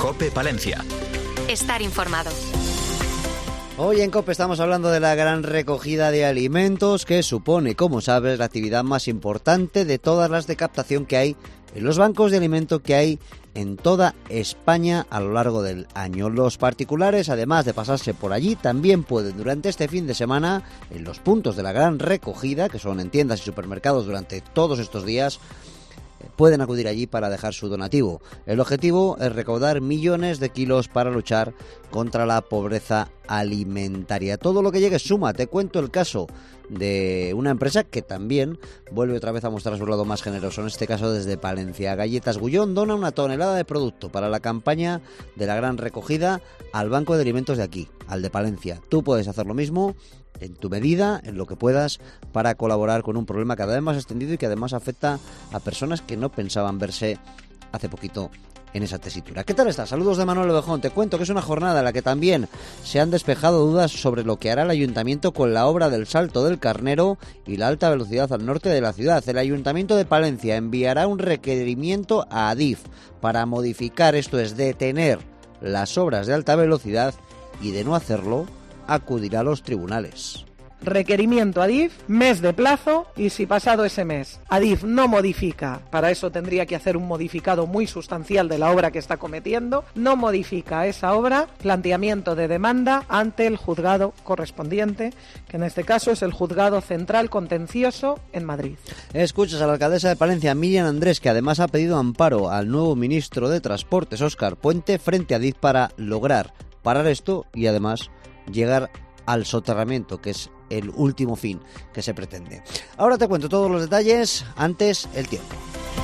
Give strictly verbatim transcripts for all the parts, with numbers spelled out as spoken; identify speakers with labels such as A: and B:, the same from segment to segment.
A: COPE Palencia.
B: Estar informado.
C: Hoy en COPE estamos hablando de la gran recogida de alimentos que supone, como sabes, la actividad más importante de todas las de captación que hay en los bancos de alimentos que hay en toda España a lo largo del año. Los particulares, además de pasarse por allí, también pueden durante este fin de semana, en los puntos de la gran recogida, que son en tiendas y supermercados durante todos estos días, pueden acudir allí para dejar su donativo. El objetivo es recaudar millones de kilos para luchar contra la pobreza alimentaria. Todo lo que llegue suma. Te cuento el caso de una empresa que también vuelve otra vez a mostrar su lado más generoso, en este caso desde Palencia. Galletas Gullón dona una tonelada de producto para la campaña de la gran recogida al Banco de Alimentos de aquí, al de Palencia. Tú puedes hacer lo mismo en tu medida, en lo que puedas, para colaborar con un problema cada vez más extendido y que además afecta a personas que no pensaban verse hace poquito en esa tesitura. ¿Qué tal estás? Saludos de Manuel Ovejón. Te cuento que es una jornada en la que también se han despejado dudas sobre lo que hará el Ayuntamiento con la obra del Salto del Carnero y la alta velocidad al norte de la ciudad. El Ayuntamiento de Palencia enviará un requerimiento a Adif para modificar, esto es, detener las obras de alta velocidad, y de no hacerlo acudirá a los tribunales.
D: Requerimiento Adif, mes de plazo, y si pasado ese mes Adif no modifica, para eso tendría que hacer un modificado muy sustancial de la obra que está cometiendo, no modifica esa obra, planteamiento de demanda ante el juzgado correspondiente, que en este caso es el Juzgado Central Contencioso en Madrid.
C: Escuchas a la alcaldesa de Palencia, Miriam Andrés, que además ha pedido amparo al nuevo ministro de Transportes, Óscar Puente, frente a Adif para lograr parar esto y además llegar al soterramiento, que es el último fin que se pretende. Ahora te cuento todos los detalles, antes el tiempo.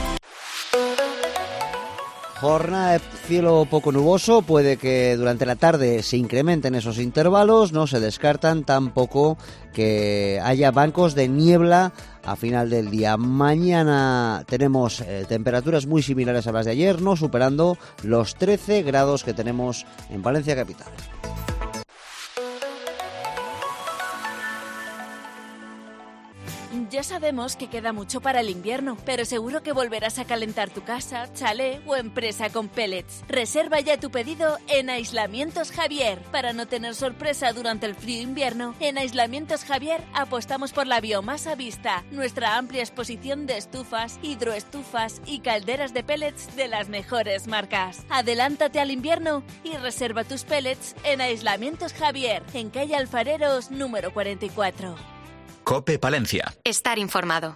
C: Jornada de cielo poco nuboso, puede que durante la tarde se incrementen esos intervalos, no se descartan tampoco que haya bancos de niebla a final del día. Mañana tenemos eh, temperaturas muy similares a las de ayer, no superando los trece grados que tenemos en Valencia capital.
E: Ya sabemos que queda mucho para el invierno, pero seguro que volverás a calentar tu casa, chalet o empresa con pellets. Reserva ya tu pedido en Aislamientos Javier. Para no tener sorpresa durante el frío invierno, en Aislamientos Javier apostamos por la biomasa vista, nuestra amplia exposición de estufas, hidroestufas y calderas de pellets de las mejores marcas. Adelántate al invierno y reserva tus pellets en Aislamientos Javier, en calle Alfareros número cuarenta y cuatro.
A: COPE Palencia.
B: Estar informado.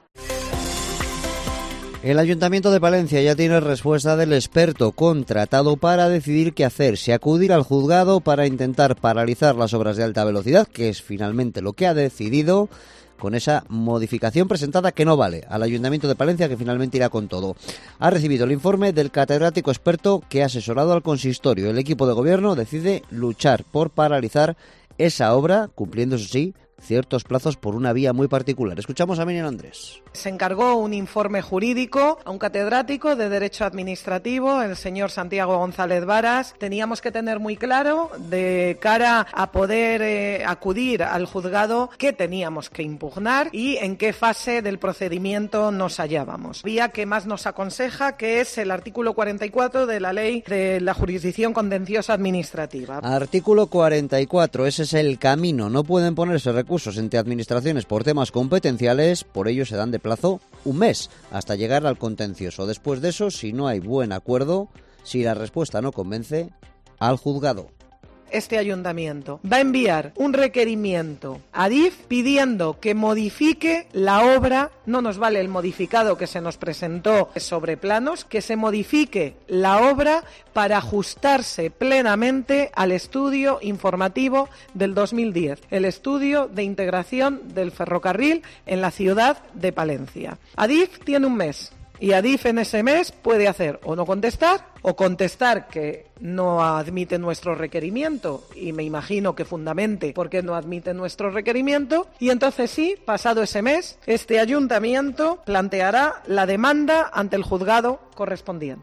C: El Ayuntamiento de Palencia ya tiene respuesta del experto contratado para decidir qué hacer, si acudir al juzgado para intentar paralizar las obras de alta velocidad, que es finalmente lo que ha decidido con esa modificación presentada que no vale al Ayuntamiento de Palencia, que finalmente irá con todo. Ha recibido el informe del catedrático experto que ha asesorado al consistorio. El equipo de gobierno decide luchar por paralizar esa obra, cumpliendo, eso sí, ciertos plazos por una vía muy particular. Escuchamos a Miriam Andrés.
D: Se encargó un informe jurídico a un catedrático de Derecho Administrativo, el señor Santiago González Varas. Teníamos que tener muy claro, de cara a poder eh, acudir al juzgado, qué teníamos que impugnar y en qué fase del procedimiento nos hallábamos. Vía que más nos aconseja, que es el artículo cuarenta y cuatro de la Ley de la Jurisdicción Contenciosa Administrativa.
C: Artículo cuarenta y cuatro, ese es el camino. No pueden ponerse recursos entre administraciones por temas competenciales, por ello se dan de plazo un mes hasta llegar al contencioso. Después de eso, si no hay buen acuerdo, si la respuesta no convence, al juzgado.
D: Este ayuntamiento va a enviar un requerimiento a Adif pidiendo que modifique la obra, no nos vale el modificado que se nos presentó sobre planos, que se modifique la obra para ajustarse plenamente al estudio informativo del dos mil diez, el estudio de integración del ferrocarril en la ciudad de Palencia. Adif tiene un mes. Y Adif en ese mes puede hacer o no contestar, o contestar que no admite nuestro requerimiento, y me imagino que fundamente por qué no admite nuestro requerimiento, y entonces sí, pasado ese mes, este ayuntamiento planteará la demanda ante el juzgado correspondiente.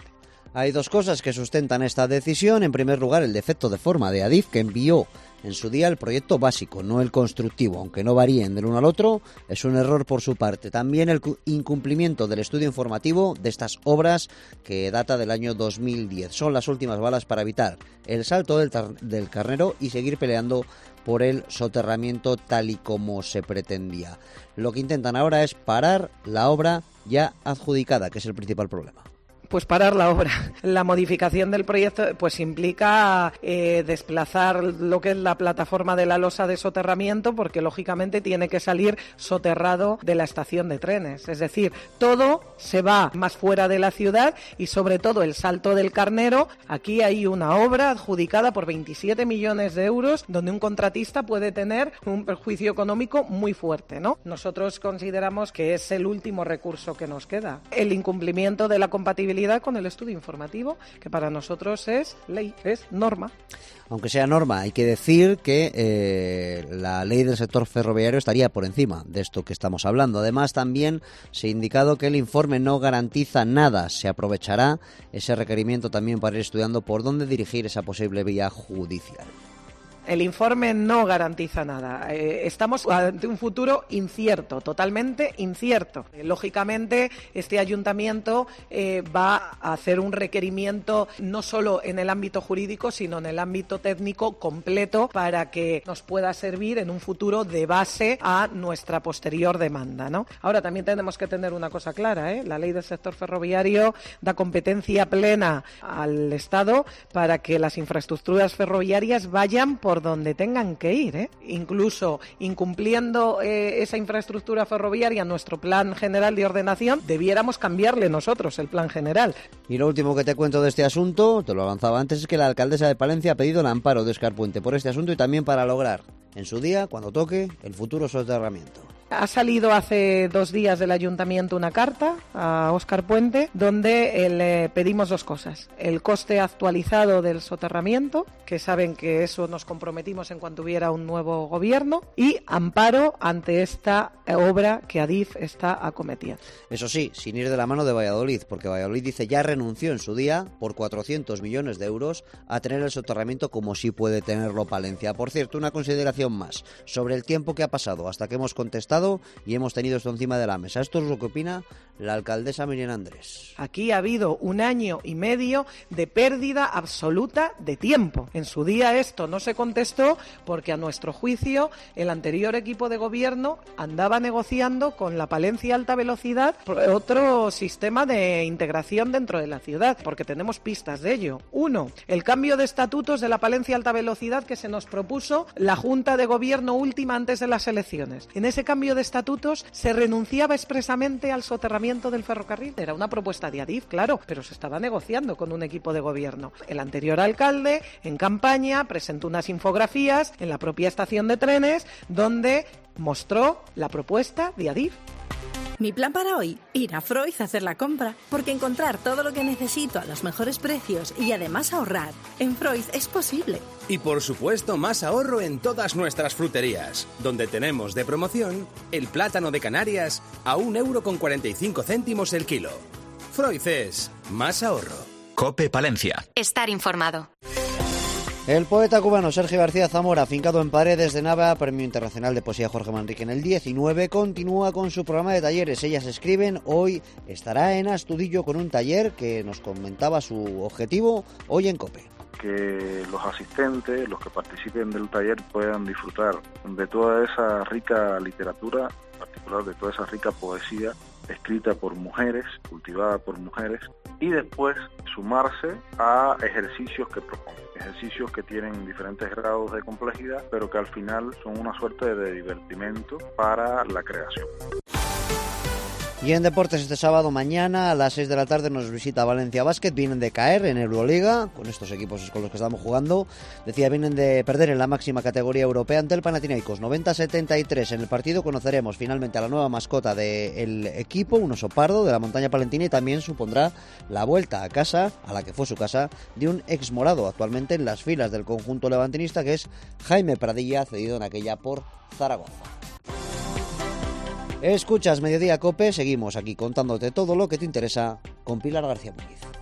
C: Hay dos cosas que sustentan esta decisión. En primer lugar, el defecto de forma de Adif, que envió en su día el proyecto básico, no el constructivo. Aunque no varíen del uno al otro, es un error por su parte. También el incumplimiento del estudio informativo de estas obras, que data del año dos mil diez. Son las últimas balas para evitar el salto del, del carnero y seguir peleando por el soterramiento tal y como se pretendía. Lo que intentan ahora es parar la obra ya adjudicada, que es el principal problema.
D: Pues parar la obra. La modificación del proyecto pues implica eh, desplazar lo que es la plataforma de la losa de soterramiento, porque lógicamente tiene que salir soterrado de la estación de trenes. Es decir, todo se va más fuera de la ciudad y sobre todo el Salto del Carnero. Aquí hay una obra adjudicada por veintisiete millones de euros donde un contratista puede tener un perjuicio económico muy fuerte, ¿no? Nosotros consideramos que es el último recurso que nos queda. El incumplimiento de la compatibilidad con el estudio informativo, que para nosotros es ley, es norma.
C: Aunque sea norma, hay que decir que eh, la ley del sector ferroviario estaría por encima de esto que estamos hablando. Además, también se ha indicado que el informe no garantiza nada. Se aprovechará ese requerimiento también para ir estudiando por dónde dirigir esa posible vía judicial.
D: El informe no garantiza nada. Eh, estamos ante un futuro incierto, totalmente incierto. Eh, lógicamente, este ayuntamiento eh, va a hacer un requerimiento no solo en el ámbito jurídico, sino en el ámbito técnico completo para que nos pueda servir en un futuro de base a nuestra posterior demanda, ¿no? Ahora, también tenemos que tener una cosa clara, ¿eh? La ley del sector ferroviario da competencia plena al Estado para que las infraestructuras ferroviarias vayan por por donde tengan que ir, ¿eh? Incluso incumpliendo eh, esa infraestructura ferroviaria, nuestro plan general de ordenación, debiéramos cambiarle nosotros el plan general.
C: Y lo último que te cuento de este asunto, te lo avanzaba antes, es que la alcaldesa de Palencia ha pedido el amparo de Óscar Puente por este asunto y también para lograr, en su día, cuando toque, el futuro soterramiento.
D: Ha salido hace dos días del ayuntamiento una carta a Óscar Puente donde le pedimos dos cosas. El coste actualizado del soterramiento, que saben que eso nos comprometimos en cuanto hubiera un nuevo gobierno, y amparo ante esta obra que Adif está acometiendo.
C: Eso sí, sin ir de la mano de Valladolid, porque Valladolid dice ya renunció en su día por cuatrocientos millones de euros a tener el soterramiento como sí puede tenerlo Palencia. Por cierto, una consideración más sobre el tiempo que ha pasado hasta que hemos contestado y hemos tenido esto encima de la mesa. Esto es lo que opina la alcaldesa Miriam Andrés.
D: Aquí ha habido un año y medio de pérdida absoluta de tiempo. En su día esto no se contestó porque a nuestro juicio el anterior equipo de gobierno andaba negociando con la Palencia Alta Velocidad otro sistema de integración dentro de la ciudad, porque tenemos pistas de ello. Uno, el cambio de estatutos de la Palencia Alta Velocidad que se nos propuso la Junta de Gobierno última antes de las elecciones. En ese cambio de estatutos se renunciaba expresamente al soterramiento del ferrocarril. Era una propuesta de Adif, claro, pero se estaba negociando con un equipo de gobierno. El anterior alcalde, en campaña, presentó unas infografías en la propia estación de trenes donde mostró la propuesta de Adif.
F: Mi plan para hoy, ir a Freud a hacer la compra, porque encontrar todo lo que necesito a los mejores precios y además ahorrar en Freud es posible.
G: Y por supuesto más ahorro en todas nuestras fruterías, donde tenemos de promoción el plátano de Canarias a un euro con cuarenta y cinco céntimos el kilo. Freud es más ahorro.
A: COPE Palencia.
B: Estar informado.
C: El poeta cubano Sergio García Zamora, afincado en Paredes de Nava, Premio Internacional de Poesía Jorge Manrique en el diecinueve, continúa con su programa de talleres. Ellas escriben, hoy estará en Astudillo con un taller que nos comentaba su objetivo hoy en COPE.
H: Que los asistentes, los que participen del taller, puedan disfrutar de toda esa rica literatura, en particular de toda esa rica poesía escrita por mujeres, cultivada por mujeres, y después sumarse a ejercicios que proponen, ejercicios que tienen diferentes grados de complejidad, pero que al final son una suerte de divertimento para la creación.
C: Y en deportes este sábado mañana a las seis de la tarde nos visita Valencia Basket. Vienen de caer en Euroliga, con estos equipos con los que estamos jugando. Decía, vienen de perder en la máxima categoría europea ante el Panathinaikos, noventa a setenta y tres. En el partido conoceremos finalmente a la nueva mascota del equipo, un oso pardo de la montaña palentina, y también supondrá la vuelta a casa, a la que fue su casa, de un ex morado actualmente en las filas del conjunto levantinista, que es Jaime Pradilla, cedido en aquella por Zaragoza. Escuchas Mediodía COPE, seguimos aquí contándote todo lo que te interesa con Pilar García Muñiz.